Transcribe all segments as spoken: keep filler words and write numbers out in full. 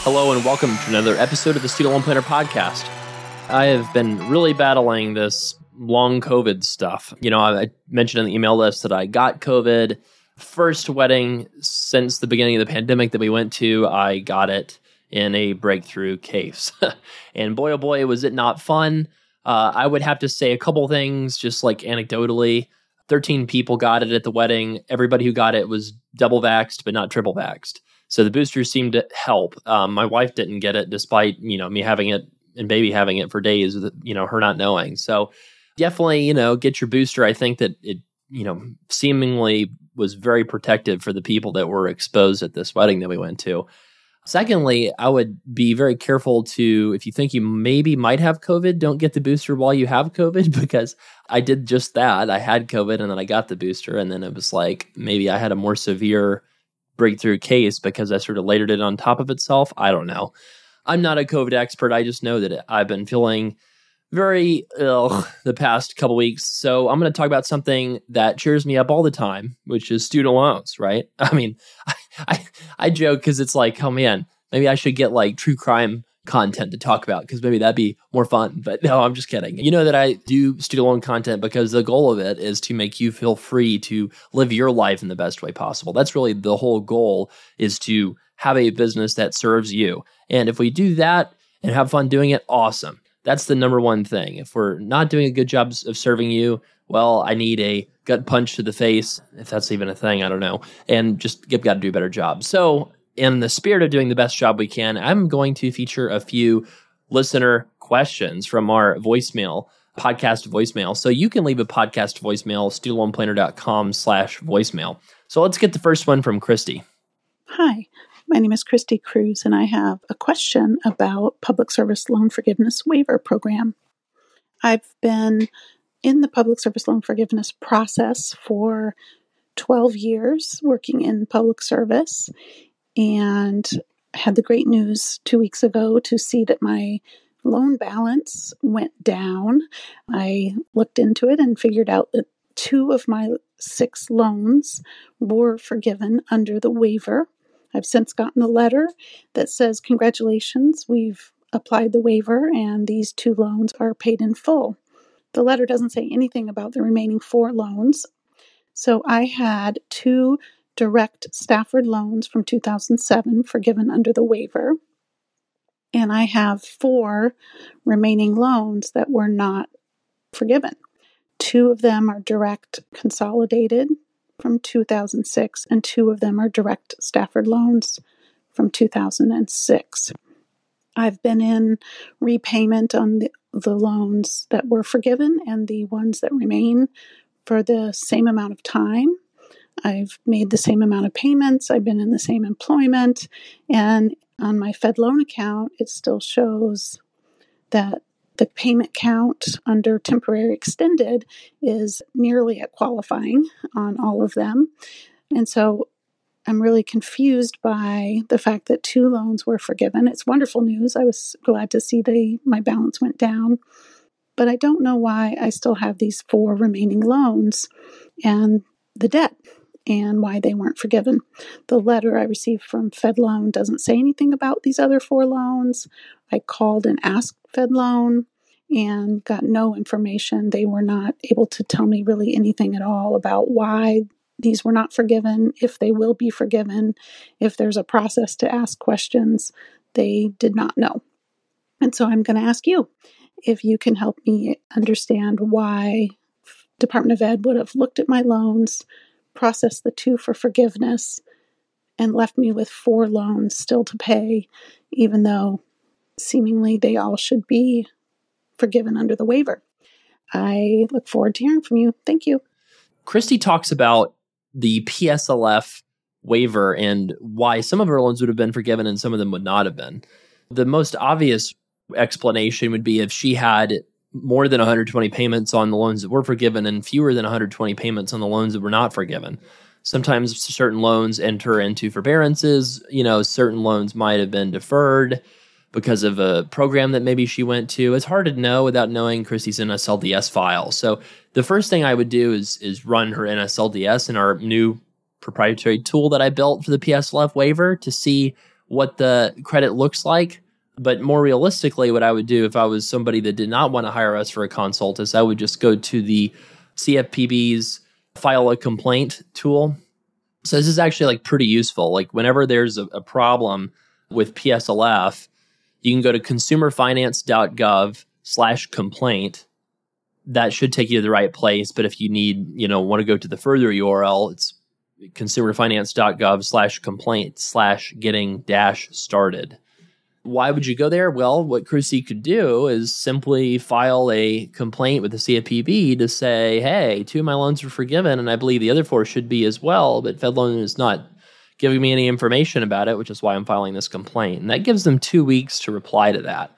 Hello and welcome to another episode of the Student Loan Planner Podcast. I have been really battling this long COVID stuff. You know, I mentioned in the email list that I got COVID. First wedding since the beginning of the pandemic that we went to, I got it in a breakthrough case. And boy, oh boy, was it not fun. Uh, I would have to say a couple things, just like anecdotally. thirteen people got it at the wedding. Everybody who got it was double vaxxed, but not triple vaxxed. So the boosters seemed to help. Um, my wife didn't get it despite, you know, me having it and baby having it for days, with, you know, her not knowing. So definitely, you know, get your booster. I think that it, you know, seemingly was very protective for the people that were exposed at this wedding that we went to. Secondly, I would be very careful to, if you think you maybe might have COVID, don't get the booster while you have COVID, because I did just that. I had COVID and then I got the booster, and then it was like maybe I had a more severe breakthrough case because I sort of layered it on top of itself. I don't know. I'm not a COVID expert. I just know that I've been feeling very ill the past couple weeks. So I'm going to talk about something that cheers me up all the time, which is student loans, right? I mean, I I, I joke because it's like, oh man, maybe I should get like true crime content to talk about because maybe that'd be more fun. But no, I'm just kidding. You know that I do student loan content because the goal of it is to make you feel free to live your life in the best way possible. That's really the whole goal, is to have a business that serves you. And if we do that and have fun doing it, awesome. That's the number one thing. If we're not doing a good job of serving you, well, I need a gut punch to the face, if that's even a thing, I don't know, and just get, got to do a better job. So in the spirit of doing the best job we can, I'm going to feature a few listener questions from our voicemail, podcast voicemail. So you can leave a podcast voicemail, studentloanplanner.com slash voicemail. So let's get the first one from Christy. Hi, my name is Christy Cruz, and I have a question about Public Service Loan Forgiveness Waiver Program. I've been in the Public Service Loan Forgiveness process for twelve years, working in public service, and had the great news two weeks ago to see that my loan balance went down. I looked into it and figured out that two of my six loans were forgiven under the waiver. I've since gotten a letter that says, congratulations, we've applied the waiver and these two loans are paid in full. The letter doesn't say anything about the remaining four loans. So I had two direct Stafford loans from two thousand seven forgiven under the waiver. And I have four remaining loans that were not forgiven. Two of them are direct consolidated from two thousand six, and two of them are direct Stafford loans from two thousand six. I've been in repayment on the, the loans that were forgiven and the ones that remain for the same amount of time. I've made the same amount of payments. I've been in the same employment. And on my Fed loan account, it still shows that the payment count under temporary extended is nearly at qualifying on all of them. And so I'm really confused by the fact that two loans were forgiven. It's wonderful news. I was glad to see the my balance went down. But I don't know why I still have these four remaining loans and the debt, and why they weren't forgiven. The letter I received from FedLoan doesn't say anything about these other four loans. I called and asked FedLoan and got no information. They were not able to tell me really anything at all about why these were not forgiven, if they will be forgiven, if there's a process to ask questions. They did not know. And so I'm going to ask you if you can help me understand why Department of Ed would have looked at my loans, processed the two for forgiveness, and left me with four loans still to pay, even though seemingly they all should be forgiven under the waiver. I look forward to hearing from you. Thank you. Christy talks about the P S L F waiver and why some of her loans would have been forgiven and some of them would not have been. The most obvious explanation would be if she had more than one hundred twenty payments on the loans that were forgiven and fewer than one hundred twenty payments on the loans that were not forgiven. Sometimes certain loans enter into forbearances. You know, certain loans might have been deferred because of a program that maybe she went to. It's hard to know without knowing Christy's N S L D S file. So the first thing I would do is is run her N S L D S in our new proprietary tool that I built for the P S L F waiver to see what the credit looks like. But more realistically, what I would do if I was somebody that did not want to hire us for a consult is I would just go to the C F P B's file a complaint tool. So this is actually like pretty useful. Like whenever there's a, a problem with P S L F, you can go to consumerfinance.gov slash complaint. That should take you to the right place. But if you need, you know, want to go to the further U R L, it's consumerfinance.gov slash complaint slash getting dash started. Why would you go there? Well, what Christy could do is simply file a complaint with the C F P B to say, hey, two of my loans were forgiven, and I believe the other four should be as well, but FedLoan is not giving me any information about it, which is why I'm filing this complaint. And that gives them two weeks to reply to that.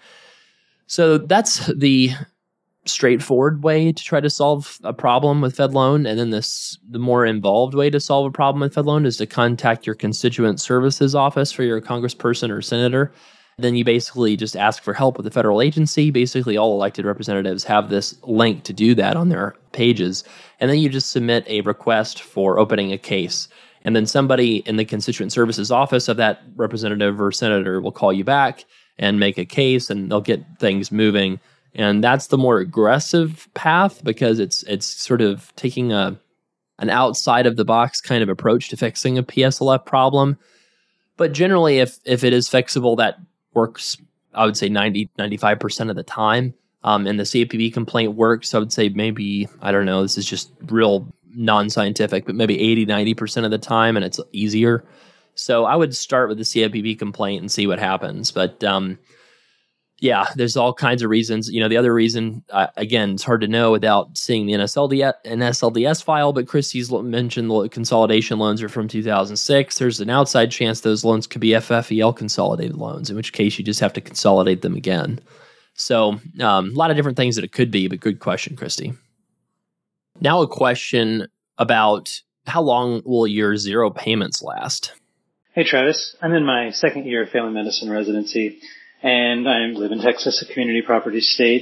So that's the straightforward way to try to solve a problem with FedLoan. And then this, the more involved way to solve a problem with FedLoan is to contact your constituent services office for your congressperson or senator. Then you basically just ask for help with the federal agency. Basically, all elected representatives have this link to do that on their pages. And then you just submit a request for opening a case. And then somebody in the constituent services office of that representative or senator will call you back and make a case, and they'll get things moving. And that's the more aggressive path because it's it's sort of taking a an outside of the box kind of approach to fixing a P S L F problem. But generally, if if it is fixable, that works, I would say ninety, ninety-five percent of the time. Um, and the C F P B complaint works, I would say maybe, I don't know, this is just real non-scientific, but maybe eighty, ninety percent of the time, and it's easier. So I would start with the C F P B complaint and see what happens. But um, yeah, there's all kinds of reasons. You know, the other reason, uh, again, it's hard to know without seeing the N S L D S file, but Christie's mentioned the consolidation loans are from two thousand six. There's an outside chance those loans could be F F E L consolidated loans, in which case you just have to consolidate them again. So um, a lot of different things that it could be, but good question, Christy. Now a question about how long will your zero payments last? Hey, Travis. I'm in my second year of family medicine residency, and I live in Texas, a community property state.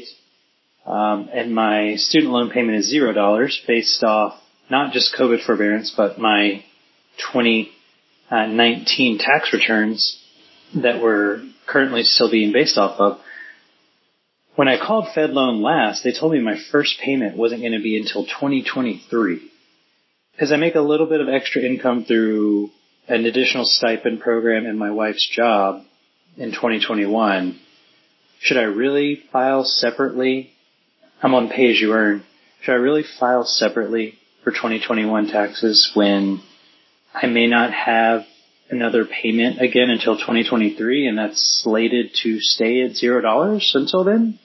Um, and my student loan payment is zero dollars based off not just COVID forbearance, but my twenty nineteen tax returns that were currently still being based off of. When I called FedLoan last, they told me my first payment wasn't going to be until twenty twenty-three. Because I make a little bit of extra income through an additional stipend program in my wife's job in twenty twenty-one. Should I really file separately? I'm on pay as you earn. Should I really file separately for twenty twenty-one taxes when I may not have another payment again until twenty twenty-three, and that's slated to stay at zero dollars until then?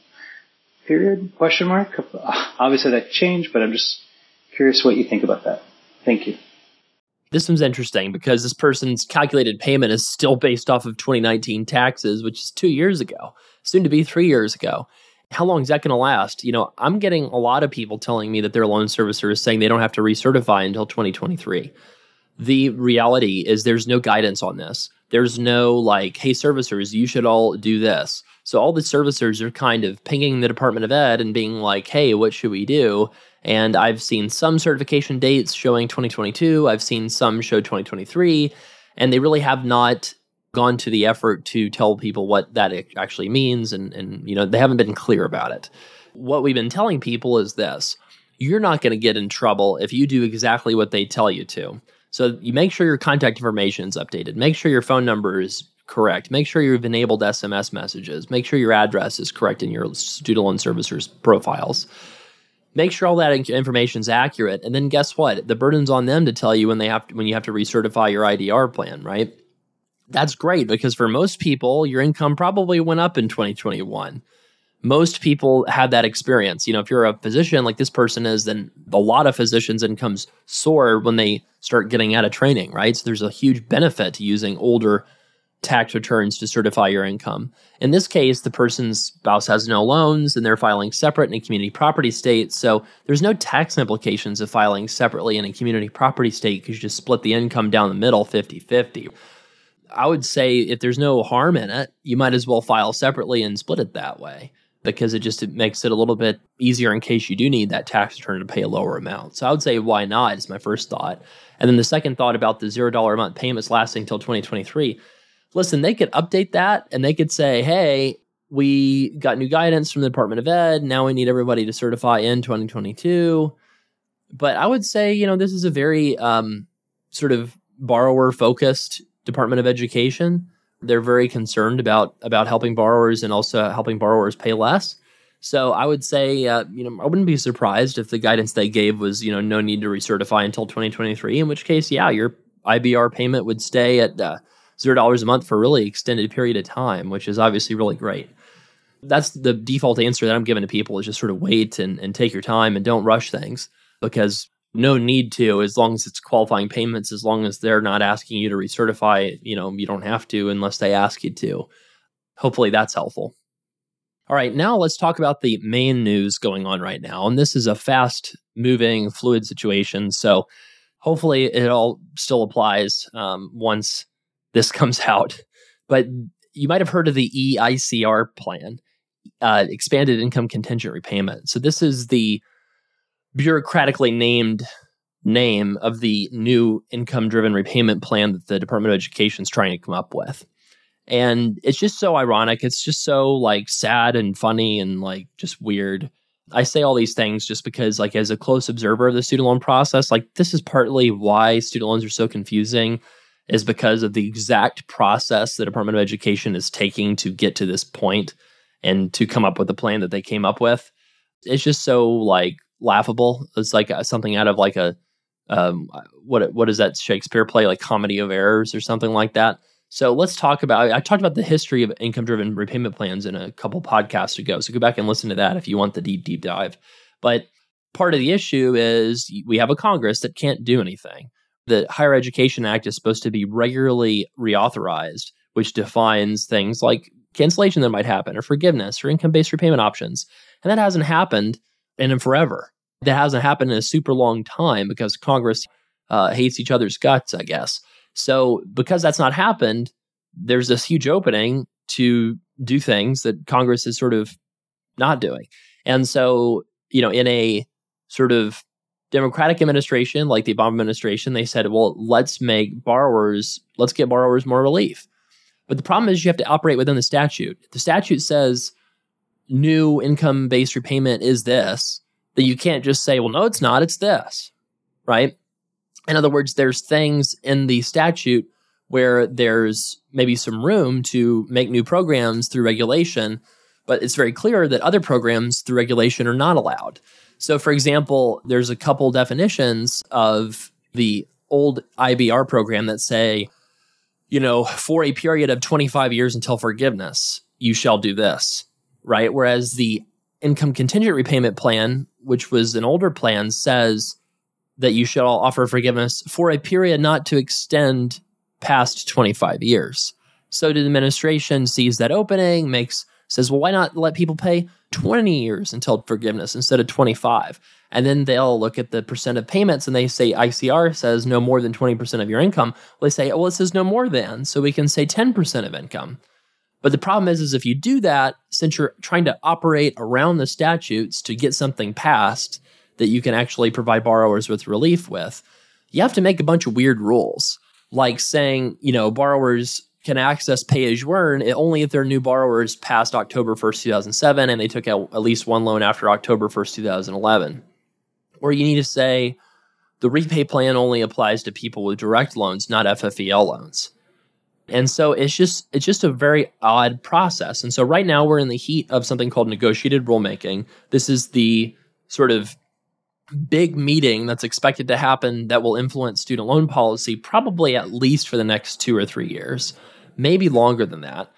Period? Question mark? Obviously that could change, but I'm just curious what you think about that. Thank you. This one's interesting because this person's calculated payment is still based off of twenty nineteen taxes, which is two years ago, soon to be three years ago. How long is that going to last? You know, I'm getting a lot of people telling me that their loan servicer is saying they don't have to recertify until twenty twenty-three. The reality is there's no guidance on this. There's no like, hey, servicers, you should all do this. So all the servicers are kind of pinging the Department of Ed and being like, hey, what should we do? And I've seen some certification dates showing twenty twenty-two. I've seen some show twenty twenty-three. And they really have not gone to the effort to tell people what that actually means. And, and you know, they haven't been clear about it. What we've been telling people is this. You're not going to get in trouble if you do exactly what they tell you to. So you make sure your contact information is updated. Make sure your phone number is correct. Make sure you've enabled S M S messages. Make sure your address is correct in your student loan servicer's profiles. Make sure all that information is accurate. And then guess what? The burden's on them to tell you when they have to, when you have to recertify your I D R plan, right? That's great because for most people, your income probably went up in twenty twenty-one. Most people had that experience. You know, if you're a physician like this person is, then a lot of physicians' incomes soar when they start getting out of training, right? So there's a huge benefit to using older tax returns to certify your income. In this case, the person's spouse has no loans and they're filing separate in a community property state. So there's no tax implications of filing separately in a community property state because you just split the income down the middle fifty-fifty. I would say if there's no harm in it, you might as well file separately and split it that way, because it just it makes it a little bit easier in case you do need that tax return to pay a lower amount. So I would say, why not, is my first thought. And then the second thought about the zero dollars a month payments lasting until twenty twenty-three. listen, they could update that and they could say, hey, we got new guidance from the Department of Ed. Now we need everybody to certify in twenty twenty-two. But I would say, you know, this is a very um, sort of borrower-focused Department of Education. They're very concerned about about helping borrowers and also helping borrowers pay less. So I would say, uh, you know, I wouldn't be surprised if the guidance they gave was, you know, no need to recertify until twenty twenty-three, in which case, yeah, your I B R payment would stay at uh, zero dollars a month for a really extended period of time, which is obviously really great. That's the default answer that I'm giving to people, is just sort of wait and, and take your time and don't rush things, because no need to, as long as it's qualifying payments, as long as they're not asking you to recertify, you know, you don't have to unless they ask you to. Hopefully that's helpful. All right, now let's talk about the main news going on right now. And this is a fast-moving, fluid situation. So hopefully it all still applies um, once this comes out. But you might have heard of the E I C R plan, uh, Expanded Income Contingent Repayment. So this is the bureaucratically named name of the new income-driven repayment plan that the Department of Education is trying to come up with. And it's just so ironic. It's just so like sad and funny and like just weird. I say all these things just because, like, as a close observer of the student loan process, like, this is partly why student loans are so confusing, is because of the exact process the Department of Education is taking to get to this point and to come up with the plan that they came up with. It's just so like laughable. It's like a, something out of like a um, what what is that Shakespeare play, like Comedy of Errors or something like that. So let's talk about, I talked about the history of income-driven repayment plans in a couple podcasts ago. So go back and listen to that if you want the deep, deep dive. But part of the issue is we have a Congress that can't do anything. The Higher Education Act is supposed to be regularly reauthorized, which defines things like cancellation that might happen, or forgiveness, or income-based repayment options. And that hasn't happened in forever. That hasn't happened in a super long time because Congress uh, hates each other's guts, I guess. So because that's not happened, there's this huge opening to do things that Congress is sort of not doing. And so, you know, in a sort of Democratic administration like the Obama administration, they said, well, let's make borrowers, let's get borrowers more relief. But the problem is you have to operate within the statute. The statute says new income-based repayment is this, that you can't just say, well, no, it's not, it's this, right? In other words, there's things in the statute where there's maybe some room to make new programs through regulation, but it's very clear that other programs through regulation are not allowed. So, for example, there's a couple definitions of the old I B R program that say, you know, for a period of twenty-five years until forgiveness, you shall do this, right? Whereas the income contingent repayment plan, which was an older plan, says that you shall offer forgiveness for a period not to extend past twenty-five years. So the administration sees that opening, makes says, well, why not let people pay twenty years until forgiveness instead of twenty-five? And then they'll look at the percent of payments and they say I C R says no more than twenty percent of your income. Well, they say, oh, well, it says no more than, so we can say ten percent of income. But the problem is, is if you do that, since you're trying to operate around the statutes to get something passed that you can actually provide borrowers with relief with, you have to make a bunch of weird rules, like saying, you know, borrowers can access pay-as-you-earn only if they're new borrowers past October first, two thousand seven, and they took out at least one loan after October first, two thousand eleven. Or you need to say the repay plan only applies to people with direct loans, not F F E L loans. And so it's just it's just a very odd process. And so right now we're in the heat of something called negotiated rulemaking. This is the sort of big meeting that's expected to happen that will influence student loan policy probably at least for the next two or three years, maybe longer than that.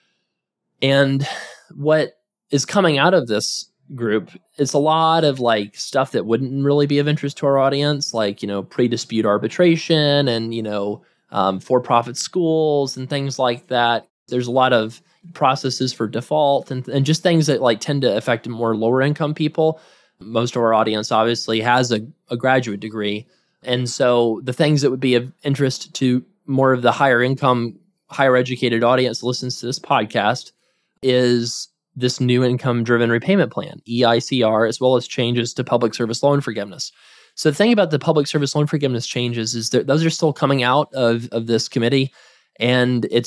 And what is coming out of this group is a lot of like stuff that wouldn't really be of interest to our audience, like, you know, pre-dispute arbitration and, you know, um, for-profit schools and things like that. There's a lot of processes for default and, and just things that like tend to affect more lower income people. Most of our audience obviously has a, a graduate degree. And so the things that would be of interest to more of the higher income, higher educated audience that listens to this podcast is this new income-driven repayment plan, E I C R, as well as changes to public service loan forgiveness. So the thing about the public service loan forgiveness changes is that those are still coming out of, of this committee, and it's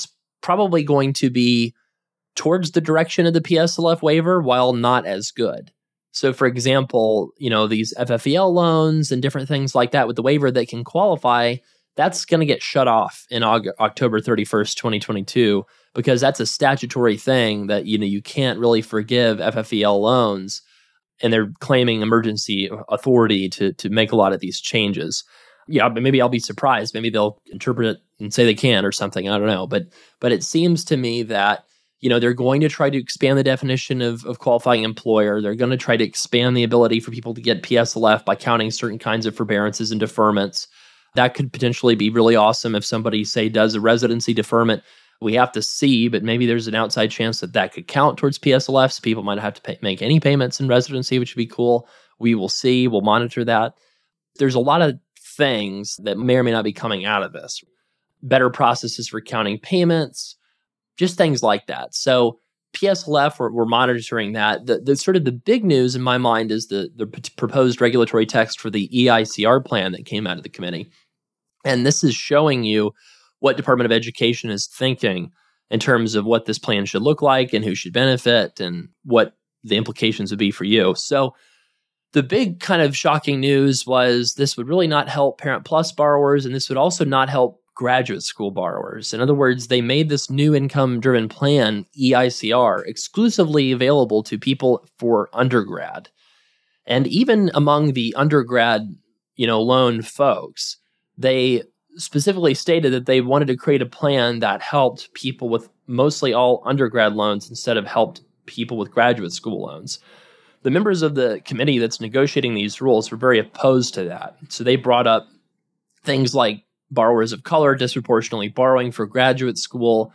probably going to be towards the direction of the P S L F waiver while not as good. So for example, you know, these F F E L loans and different things like that with the waiver that can qualify, that's going to get shut off in August, October thirty-first, twenty twenty-two, because that's a statutory thing that, you know, you can't really forgive F F E L loans, and they're claiming emergency authority to to make a lot of these changes. Yeah, but maybe I'll be surprised. Maybe they'll interpret it and say they can or something. I don't know. But but it seems to me that, you know, they're going to try to expand the definition of, of qualifying employer. They're going to try to expand the ability for people to get P S L F by counting certain kinds of forbearances and deferments. That could potentially be really awesome if somebody, say, does a residency deferment. We have to see, but maybe there's an outside chance that that could count towards P S L F. So people might have to pay, make any payments in residency, which would be cool. We will see. We'll monitor that. There's a lot of things that may or may not be coming out of this. Better processes for counting payments, just things like that. So P S L F, we're, we're monitoring that. The, the sort of the big news in my mind is the, the p- proposed regulatory text for the E I C R plan that came out of the committee. And this is showing you what Department of Education is thinking in terms of what this plan should look like and who should benefit and what the implications would be for you. So the big kind of shocking news was this would really not help Parent Plus borrowers, and this would also not help graduate school borrowers. In other words, they made this new income-driven plan, E I C R, exclusively available to people for undergrad. And even among the undergrad, you know, loan folks, they specifically stated that they wanted to create a plan that helped people with mostly all undergrad loans instead of helped people with graduate school loans. The members of the committee that's negotiating these rules were very opposed to that. So they brought up things like borrowers of color disproportionately borrowing for graduate school.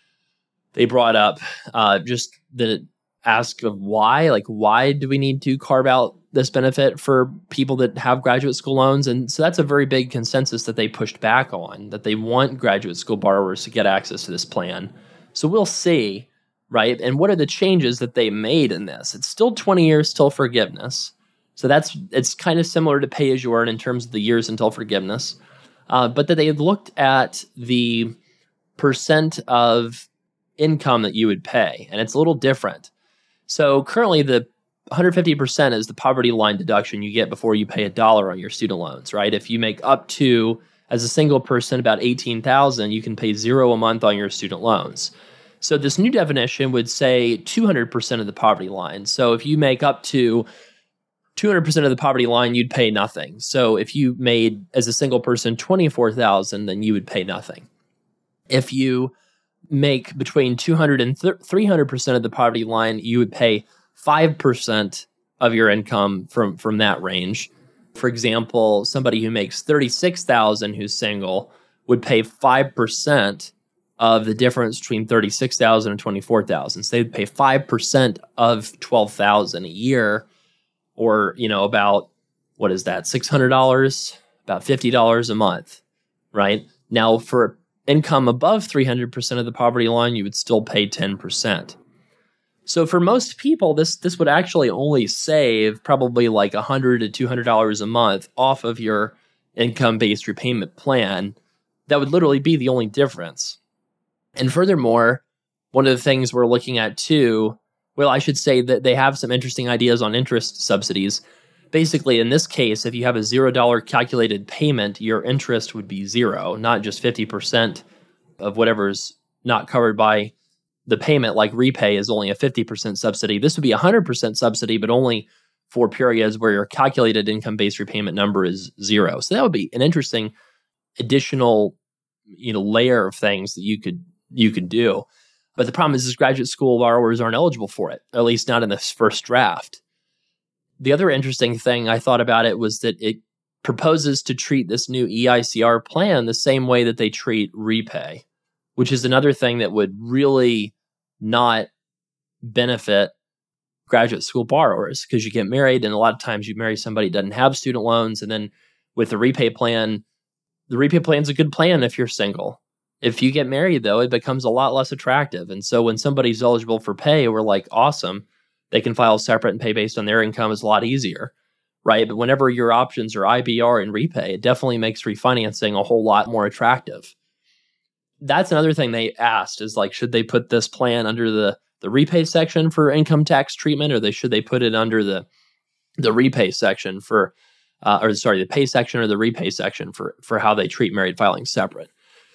They brought up uh, just the ask of why, like, why do we need to carve out this benefit for people that have graduate school loans? And so that's a very big consensus that they pushed back on, that they want graduate school borrowers to get access to this plan. So we'll see, right? And what are the changes that they made in this? It's still twenty years till forgiveness. So that's it's kind of similar to pay as you earn in terms of the years until forgiveness. Uh, but that they had looked at the percent of income that you would pay, and it's a little different. So currently the one hundred fifty percent is the poverty line deduction you get before you pay a dollar on your student loans, right? If you make up to, as a single person, about eighteen thousand dollars, you can pay zero a month on your student loans. So this new definition would say two hundred percent of the poverty line. So if you make up to two hundred percent of the poverty line, you'd pay nothing. So if you made, as a single person, twenty-four thousand dollars, then you would pay nothing. If you make between two hundred and three hundred percent of the poverty line, you would pay five percent of your income from, from that range. For example, somebody who makes thirty-six thousand dollars who's single would pay five percent of the difference between thirty-six thousand dollars and twenty-four thousand dollars. So they'd pay five percent of twelve thousand dollars a year, or, you know, about, what is that, six hundred dollars, about fifty dollars a month, right? Now, for income above three hundred percent of the poverty line, you would still pay ten percent. So for most people, this this would actually only save probably like one hundred dollars to two hundred dollars a month off of your income-based repayment plan. That would literally be the only difference. And furthermore, one of the things we're looking at too, well, I should say that they have some interesting ideas on interest subsidies. Basically, in this case, if you have a zero dollar calculated payment, your interest would be zero, not just fifty percent of whatever's not covered by the payment, like repay is only a fifty percent subsidy. This would be a one hundred percent subsidy, but only for periods where your calculated income-based repayment number is zero. So that would be an interesting additional, you know, layer of things that you could you could do. But the problem is, is graduate school borrowers aren't eligible for it, at least not in this first draft. The other interesting thing I thought about it was that it proposes to treat this new E I C R plan the same way that they treat repay, which is another thing that would really not benefit graduate school borrowers, because you get married and a lot of times you marry somebody who doesn't have student loans. And then with the repay plan, the repay plan is a good plan if you're single. If you get married, though, it becomes a lot less attractive. And so when somebody's eligible for pay, we're like, awesome. They can file separate and pay based on their income is a lot easier, right? But whenever your options are I B R and repay, it definitely makes refinancing a whole lot more attractive. that's another thing they asked is like, should they put this plan under the, the repay section for income tax treatment, or they should they put it under the the repay section for, uh, or sorry, the pay section or the repay section for, for how they treat married filing separate.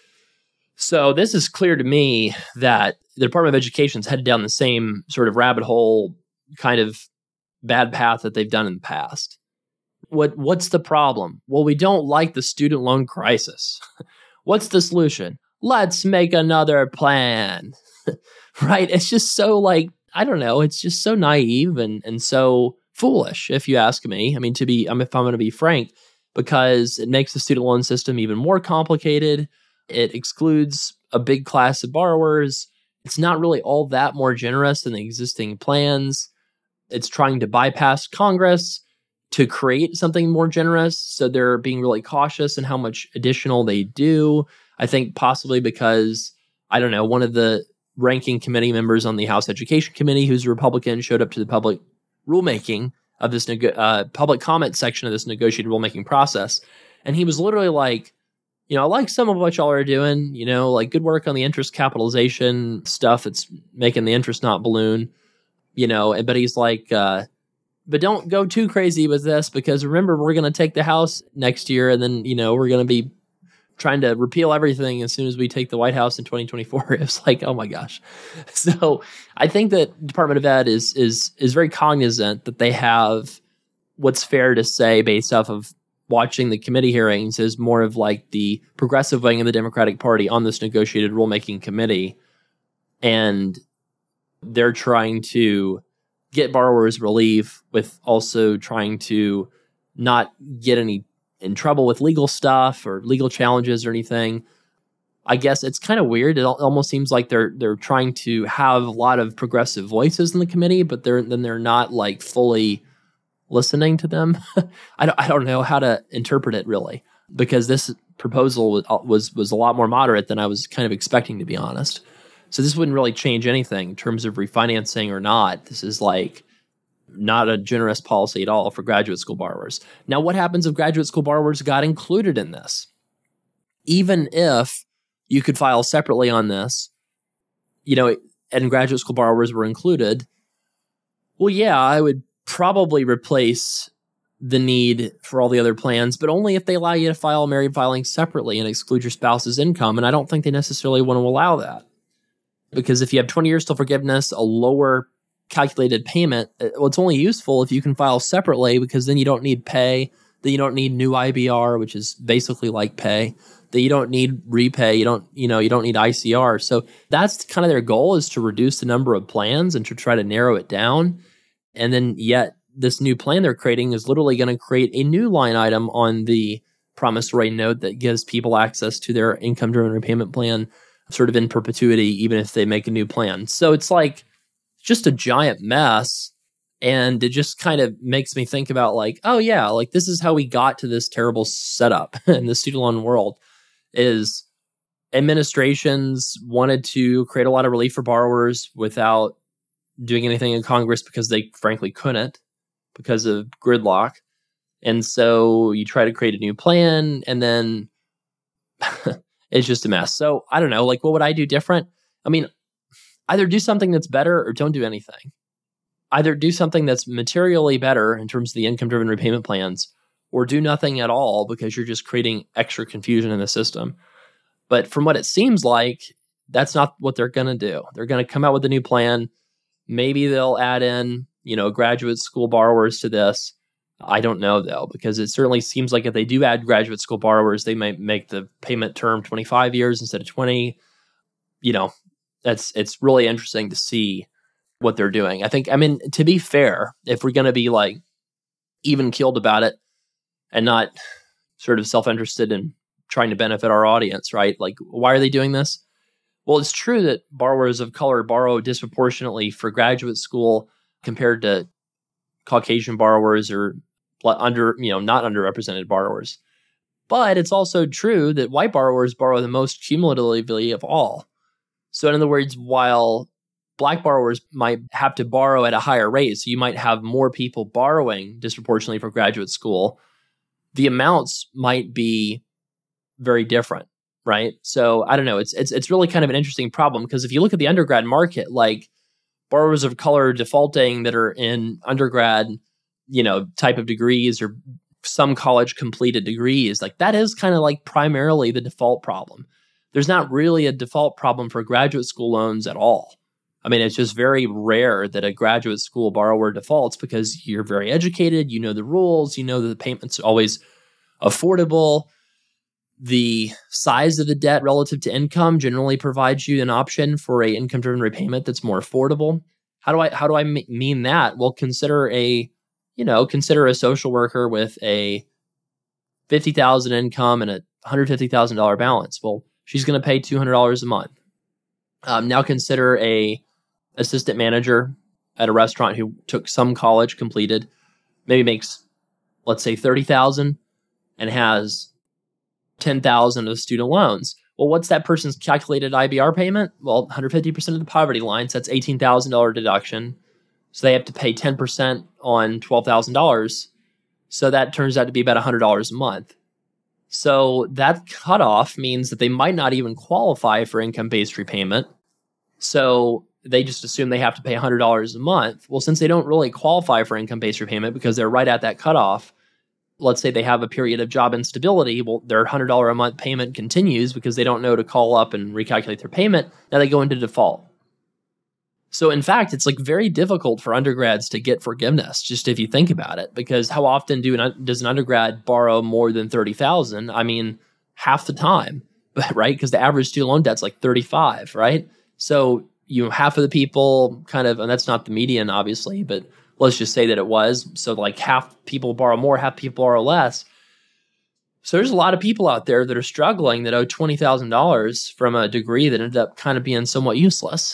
So this is clear to me that the Department of Education's headed down the same sort of rabbit hole kind of bad path that they've done in the past. What What's the problem? Well, we don't like the student loan crisis. What's the solution? Let's make another plan. Right? It's just so like, I don't know, it's just so naive and, and so foolish, if you ask me. I mean, to be, if I'm going to be frank, because it makes the student loan system even more complicated. It excludes a big class of borrowers. It's not really all that more generous than the existing plans. It's trying to bypass Congress to create something more generous. So they're being really cautious in how much additional they do. I think possibly because, I don't know, one of the ranking committee members on the House Education Committee, who's a Republican, showed up to the public rulemaking of this neg- uh, public comment section of this negotiated rulemaking process. And he was literally like, you know, I like some of what y'all are doing, you know, like good work on the interest capitalization stuff that's making the interest not balloon, you know, but he's like, uh, but don't go too crazy with this because remember, we're going to take the House next year and then, you know, we're going to be trying to repeal everything as soon as we take the White House in twenty twenty-four. It's like, oh my gosh. So I think that Department of Ed is, is, is very cognizant that they have what's fair to say based off of watching the committee hearings is more of like the progressive wing of the Democratic Party on this negotiated rulemaking committee. And they're trying to get borrowers relief with also trying to not get any in trouble with legal stuff or legal challenges or anything. I guess it's kind of weird. It almost seems like they're they're trying to have a lot of progressive voices in the committee, but they're then they're not like fully listening to them. I don't I don't know how to interpret it really, because this proposal was was was a lot more moderate than I was kind of expecting, to be honest. So this wouldn't really change anything in terms of refinancing or not. This is like not a generous policy at all for graduate school borrowers. Now, what happens if graduate school borrowers got included in this? Even if you could file separately on this, you know, and graduate school borrowers were included, well, yeah, I would probably replace the need for all the other plans, but only if they allow you to file married filing separately and exclude your spouse's income. And I don't think they necessarily want to allow that. Because if you have twenty years till forgiveness, a lower calculated payment, well, it's only useful if you can file separately, because then you don't need pay, then you don't need new I B R, which is basically like pay, then you don't need repay, you don't, you know, you don't need I C R. So that's kind of their goal, is to reduce the number of plans and to try to narrow it down. And then yet this new plan they're creating is literally going to create a new line item on the promissory note that gives people access to their income-driven repayment plan sort of in perpetuity, even if they make a new plan. So it's like just a giant mess. And it just kind of makes me think about like, oh yeah, like this is how we got to this terrible setup in the student loan world, is administrations wanted to create a lot of relief for borrowers without doing anything in Congress because they frankly couldn't because of gridlock. And so you try to create a new plan and then it's just a mess. So I don't know, like what would I do different? I mean, either do something that's better or don't do anything. Either do something that's materially better in terms of the income-driven repayment plans, or do nothing at all because you're just creating extra confusion in the system. But from what it seems like, that's not what they're going to do. They're going to come out with a new plan. Maybe they'll add in, you know, graduate school borrowers to this. I don't know, though, because it certainly seems like if they do add graduate school borrowers, they might make the payment term twenty-five years instead of twenty. You know, that's it's really interesting to see what they're doing. I think, I mean, to be fair, if we're going to be like even keeled about it and not sort of self-interested in trying to benefit our audience, right? Like, why are they doing this? Well, it's true that borrowers of color borrow disproportionately for graduate school compared to Caucasian borrowers or under, you know, not underrepresented borrowers. But it's also true that white borrowers borrow the most cumulatively of all. So in other words, while Black borrowers might have to borrow at a higher rate, so you might have more people borrowing disproportionately for graduate school, the amounts might be very different. right? So I don't know. It's it's it's really kind of an interesting problem because if you look at the undergrad market, like borrowers of color defaulting that are in undergrad, you know, type of degrees or some college completed degrees, like that is kind of like primarily the default problem. There's not really a default problem for graduate school loans at all. I mean, it's just very rare that a graduate school borrower defaults because you're very educated, you know the rules, you know that the payment's always affordable. The size of the debt relative to income generally provides you an option for a income-driven repayment that's more affordable. How do I how do I mean that? Well, consider a you know consider a social worker with a fifty thousand dollars income and a one hundred fifty thousand dollars balance. Well, she's going to pay two hundred dollars a month. Um, now consider a assistant manager at a restaurant who took some college completed, maybe makes, let's say, thirty thousand dollars and has ten thousand dollars of student loans. Well, what's that person's calculated I B R payment? Well, one hundred fifty percent of the poverty line, so that's eighteen thousand dollars deduction. So they have to pay ten percent on twelve thousand dollars. So that turns out to be about one hundred dollars a month. So that cutoff means that they might not even qualify for income-based repayment. So they just assume they have to pay one hundred dollars a month. Well, since they don't really qualify for income-based repayment because they're right at that cutoff, let's say they have a period of job instability, well, their one hundred dollars a month payment continues because they don't know to call up and recalculate their payment. Now they go into default. So in fact, it's like very difficult for undergrads to get forgiveness, just if you think about it, because how often do an, does an undergrad borrow more than thirty thousand dollars? I mean, half the time, right? Because the average student loan debt's like thirty-five, right? So you know, half of the people kind of, and that's not the median, obviously, but let's just say that it was. So like half people borrow more, half people borrow less. So there's a lot of people out there that are struggling that owe twenty thousand dollars from a degree that ended up kind of being somewhat useless.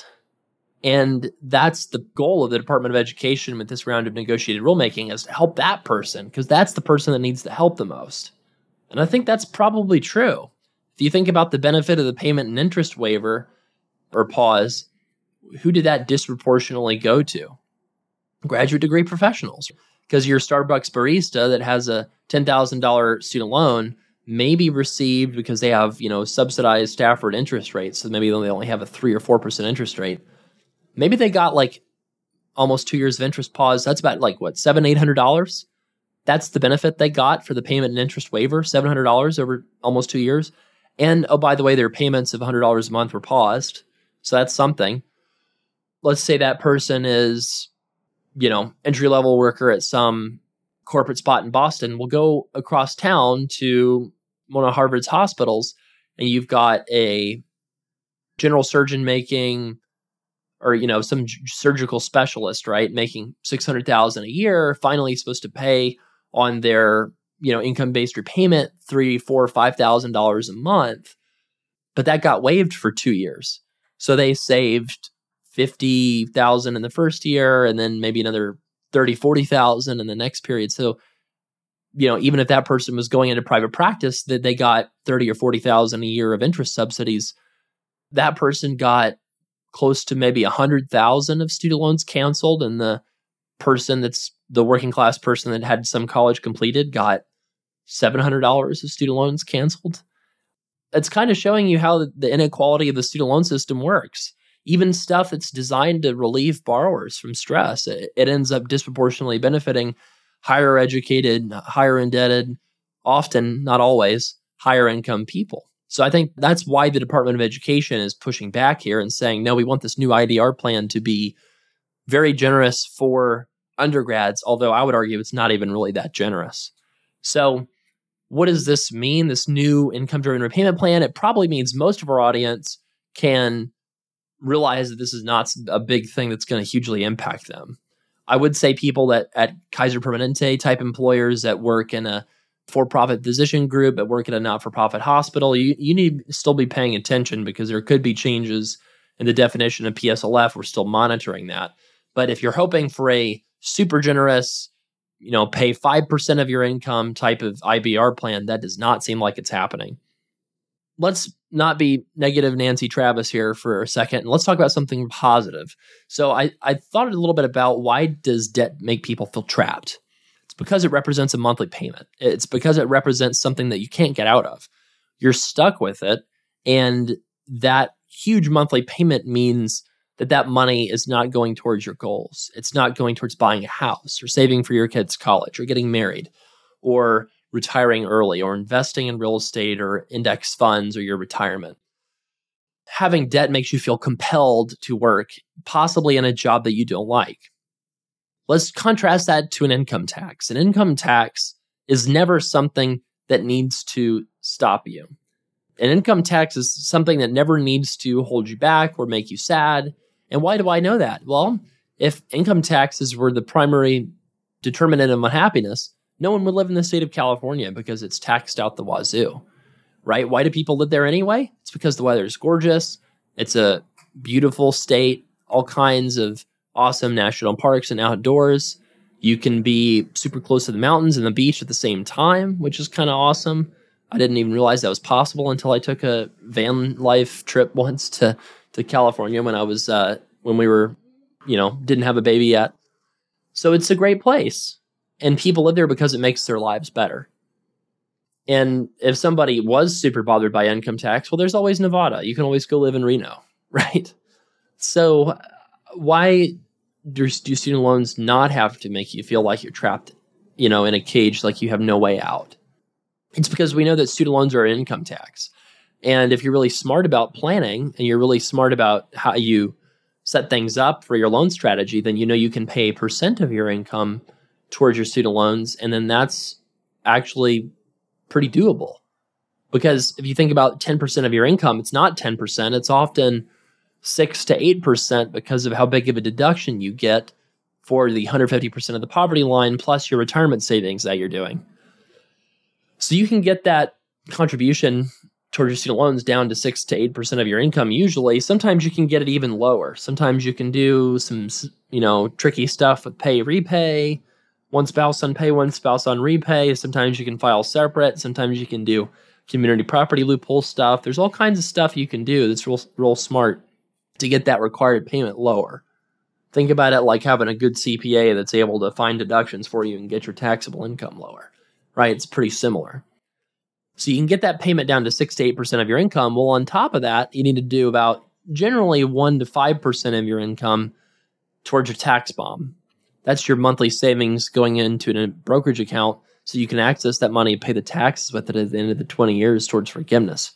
And that's the goal of the Department of Education with this round of negotiated rulemaking, is to help that person, because that's the person that needs the help the most. And I think that's probably true. If you think about the benefit of the payment and interest waiver or pause, who did that disproportionately go to? Graduate degree professionals. Because your Starbucks barista that has a ten thousand dollars student loan may be received because they have, you know, subsidized Stafford interest rates. So maybe they only have a three or four percent interest rate. Maybe they got like almost two years of interest pause. That's about like what, seven, eight hundred dollars. That's the benefit they got for the payment and interest waiver, seven hundred dollars over almost two years. And oh, by the way, their payments of one hundred dollars a month were paused. So that's something. Let's say that person is, you know, entry-level worker at some corporate spot in Boston. Will go across town to one of Harvard's hospitals, and you've got a general surgeon making, or, you know, some j- surgical specialist, right, making six hundred thousand dollars a year, finally supposed to pay on their, you know, income-based repayment three, four, five thousand dollars a month. But that got waived for two years. So they saved fifty thousand dollars in the first year, and then maybe another thirty, forty thousand dollars in the next period. So, you know, even if that person was going into private practice, that they got thirty or forty thousand dollars a year of interest subsidies, that person got close to maybe one hundred thousand dollars of student loans canceled, and the person that's the working class person that had some college completed got seven hundred dollars of student loans canceled. It's kind of showing you how the inequality of the student loan system works. Even stuff that's designed to relieve borrowers from stress, it, it ends up disproportionately benefiting higher educated, higher indebted, often, not always, higher income people. So I think that's why the Department of Education is pushing back here and saying, no, we want this new I D R plan to be very generous for undergrads, although I would argue it's not even really that generous. So what does this mean, this new income-driven repayment plan? It probably means most of our audience can realize that this is not a big thing that's going to hugely impact them. I would say people that at Kaiser Permanente type employers that work in a for-profit physician group, that work at a not-for-profit hospital, you, you need to still be paying attention because there could be changes in the definition of P S L F. We're still monitoring that. But if you're hoping for a super generous, you know, pay five percent of your income type of I B R plan, that does not seem like it's happening. Let's not be negative Nancy Travis here for a second. And let's talk about something positive. So I, I thought a little bit about, why does debt make people feel trapped? It's because it represents a monthly payment. It's because it represents something that you can't get out of. You're stuck with it. And that huge monthly payment means that that money is not going towards your goals. It's not going towards buying a house or saving for your kids' college or getting married or retiring early or investing in real estate or index funds or your retirement. Having debt makes you feel compelled to work, possibly in a job that you don't like. Let's contrast that to an income tax. An income tax is never something that needs to stop you. An income tax is something that never needs to hold you back or make you sad. And why do I know that? Well, if income taxes were the primary determinant of my happiness, no one would live in the state of California because it's taxed out the wazoo, right? Why do people live there anyway? It's because the weather is gorgeous. It's a beautiful state, all kinds of awesome national parks and outdoors. You can be super close to the mountains and the beach at the same time, which is kind of awesome. I didn't even realize that was possible until I took a van life trip once to, to California when I was, uh, when we were, you know, didn't have a baby yet. So it's a great place. And people live there because it makes their lives better. And if somebody was super bothered by income tax, well, there's always Nevada. You can always go live in Reno, right? So why do, do student loans not have to make you feel like you're trapped, you know, in a cage, like you have no way out? It's because we know that student loans are an income tax. And if you're really smart about planning and you're really smart about how you set things up for your loan strategy, then you know you can pay a percent of your income towards your student loans. And then that's actually pretty doable. Because if you think about ten percent of your income, it's not ten percent. It's often six to eight percent because of how big of a deduction you get for the one hundred fifty percent of the poverty line plus your retirement savings that you're doing. So you can get that contribution towards your student loans down to six to eight percent of your income usually. Sometimes you can get it even lower. Sometimes you can do some, you know, tricky stuff with pay repay, one spouse on pay, one spouse on repay. Sometimes you can file separate. Sometimes you can do community property loophole stuff. There's all kinds of stuff you can do that's real, real smart to get that required payment lower. Think about it like having a good C P A that's able to find deductions for you and get your taxable income lower, right? It's pretty similar. So you can get that payment down to six to eight percent of your income. Well, on top of that, you need to do about generally one to five percent of your income towards your tax bomb. That's your monthly savings going into a brokerage account so you can access that money and pay the taxes with it at the end of the twenty years towards forgiveness.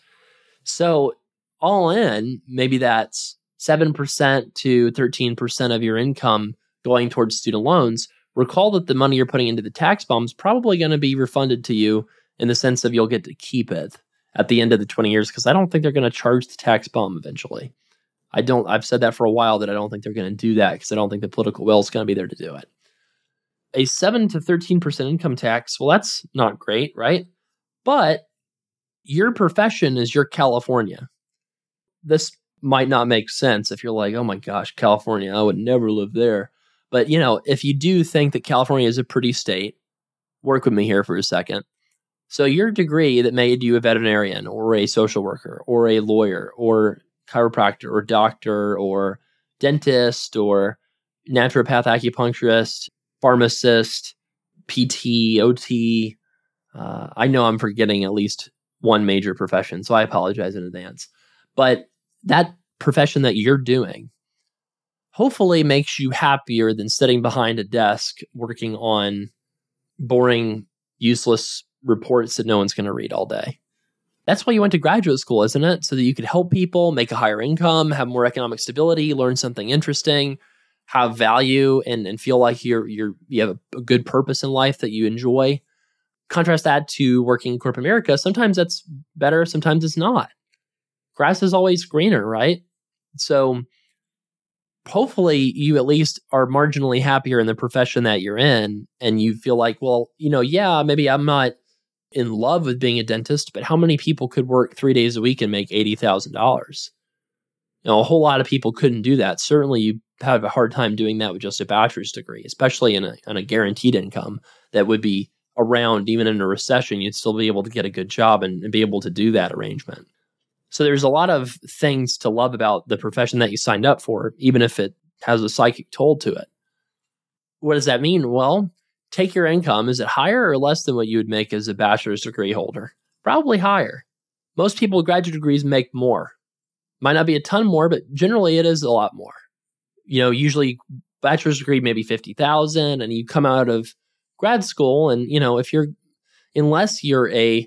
So all in, maybe that's seven percent to thirteen percent of your income going towards student loans. Recall that the money you're putting into the tax bomb is probably going to be refunded to you in the sense of you'll get to keep it at the end of the twenty years, because I don't think they're going to charge the tax bomb eventually. I don't, I've said that for a while that I don't think they're going to do that because I don't think the political will is going to be there to do it. A seven to thirteen percent income tax, well, that's not great, right? But your profession is your California. This might not make sense if you're like, oh my gosh, California, I would never live there. But, you know, if you do think that California is a pretty state, work with me here for a second. So your degree that made you a veterinarian or a social worker or a lawyer or chiropractor or doctor or dentist or naturopath, acupuncturist, pharmacist, P T, O T. Uh, I know I'm forgetting at least one major profession, so I apologize in advance. But that profession that you're doing hopefully makes you happier than sitting behind a desk working on boring, useless reports that no one's going to read all day. That's why you went to graduate school, isn't it? So that you could help people make a higher income, have more economic stability, learn something interesting, have value, and, and feel like you're you're you have a, a good purpose in life that you enjoy. Contrast that to working in corporate America. Sometimes that's better, sometimes it's not. Grass is always greener, right? So hopefully you at least are marginally happier in the profession that you're in, and you feel like, well, you know, yeah, maybe I'm not in love with being a dentist, but how many people could work three days a week and make eighty thousand dollars? You know, a whole lot of people couldn't do that. Certainly you have a hard time doing that with just a bachelor's degree, especially in a, in a guaranteed income that would be around even in a recession. You'd still be able to get a good job and, and be able to do that arrangement. So there's a lot of things to love about the profession that you signed up for, even if it has a psychic toll to it. What does that mean? Well, take your income. Is it higher or less than what you would make as a bachelor's degree holder? Probably higher. most people with graduate degrees make more. Might not be a ton more, but generally it is a lot more. You know, usually bachelor's degree, maybe fifty thousand, and you come out of grad school and, you know, if you're, unless you're a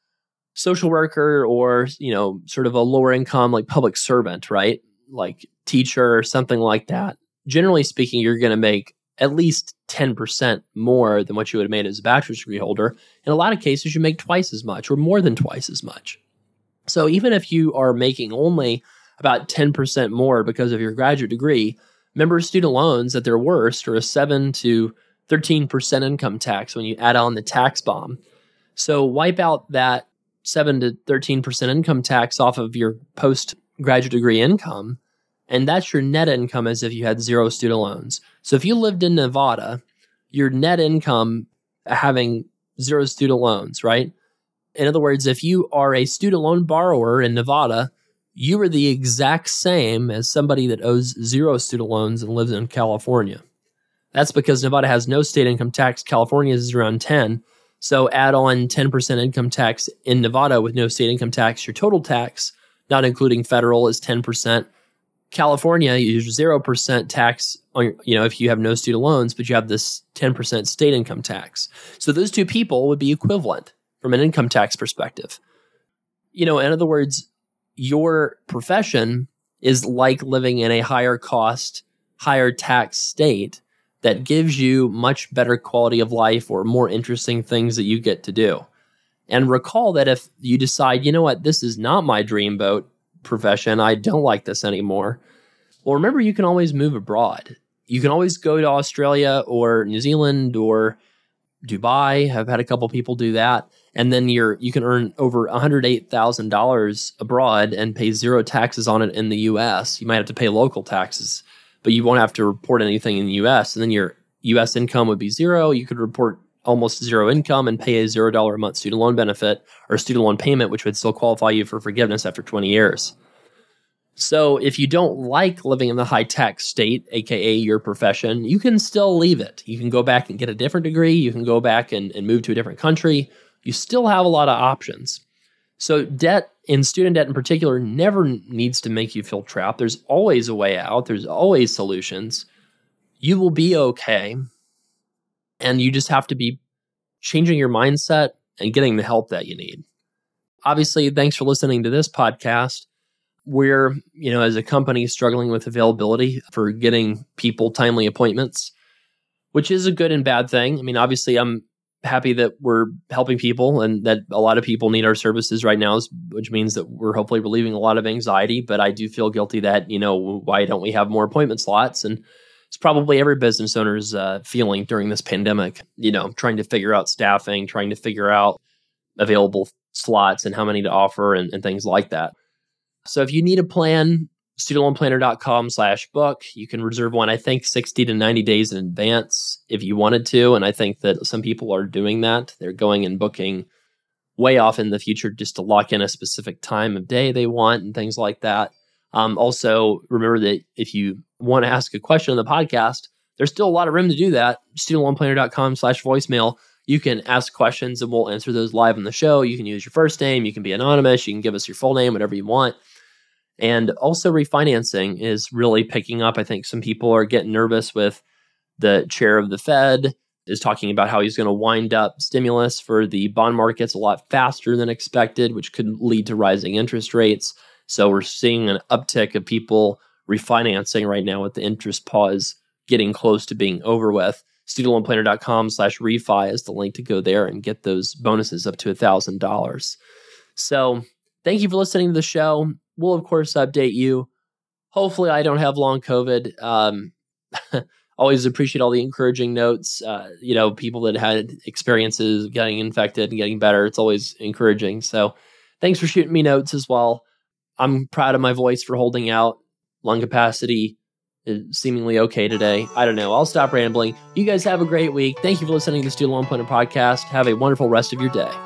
social worker or, you know, sort of a lower income, like public servant, right? Like teacher or something like that. Generally speaking, you're going to make at least ten percent more than what you would have made as a bachelor's degree holder. In a lot of cases, you make twice as much or more than twice as much. So even if you are making only about ten percent more because of your graduate degree, remember student loans at their worst are a seven to thirteen percent income tax when you add on the tax bomb. So wipe out that seven to thirteen percent income tax off of your postgraduate degree income, and that's your net income as if you had zero student loans. So if you lived in Nevada, your net income having zero student loans, right? In other words, if you are a student loan borrower in Nevada, you are the exact same as somebody that owes zero student loans and lives in California. That's because Nevada has no state income tax. California is around ten. So add on ten percent income tax in Nevada with no state income tax. Your total tax, not including federal, is ten percent. California, you use zero percent tax on your, you know, if you have no student loans, but you have this ten percent state income tax. So those two people would be equivalent from an income tax perspective. You know, in other words, your profession is like living in a higher cost, higher tax state that gives you much better quality of life or more interesting things that you get to do. And recall that if you decide, you know what, this is not my dream boat profession, I don't like this anymore. Well, remember, you can always move abroad. You can always go to Australia or New Zealand or Dubai. I've had a couple people do that. And then you're you can earn over one hundred eight thousand dollars abroad and pay zero taxes on it in the U S. You might have to pay local taxes, but you won't have to report anything in the U S. And then your U S income would be zero. You could report almost zero income and pay a zero dollar a month student loan benefit or student loan payment, which would still qualify you for forgiveness after twenty years. So if you don't like living in the high tax state, aka your profession, you can still leave it. You can go back and get a different degree. You can go back and, and move to a different country. You still have a lot of options. So debt, and student debt in particular, never needs to make you feel trapped. There's always a way out. There's always solutions. You will be okay. And you just have to be changing your mindset and getting the help that you need. Obviously, thanks for listening to this podcast. We're, you know, as a company struggling with availability for getting people timely appointments, which is a good and bad thing. I mean, obviously, I'm happy that we're helping people and that a lot of people need our services right now, which means that we're hopefully relieving a lot of anxiety. But I do feel guilty that, you know, why don't we have more appointment slots? And it's probably every business owner's uh, feeling during this pandemic, you know, trying to figure out staffing, trying to figure out available slots and how many to offer and, and things like that. So if you need a plan, student loan planner dot com slash book. You can reserve one, I think, sixty to ninety days in advance if you wanted to. And I think that some people are doing that. They're going and booking way off in the future just to lock in a specific time of day they want and things like that. Um, also, remember that if you want to ask a question on the podcast, there's still a lot of room to do that. student loan planner dot com slash voicemail. You can ask questions and we'll answer those live on the show. You can use your first name. You can be anonymous. You can give us your full name, whatever you want. And also refinancing is really picking up. I think some people are getting nervous with the chair of the Fed is talking about how he's going to wind up stimulus for the bond markets a lot faster than expected, which could lead to rising interest rates. So we're seeing an uptick of people refinancing right now with the interest pause getting close to being over with. student loan planner dot com slash refi is the link to go there and get those bonuses up to one thousand dollars. So thank you for listening to the show. We'll, of course, update you. Hopefully, I don't have long COVID. Um, always appreciate all the encouraging notes. Uh, you know, people that had experiences getting infected and getting better. It's always encouraging. So thanks for shooting me notes as well. I'm proud of my voice for holding out. Lung capacity is seemingly okay today. I don't know. I'll stop rambling. You guys have a great week. Thank you for listening to the Student Loan Planner Podcast. Have a wonderful rest of your day.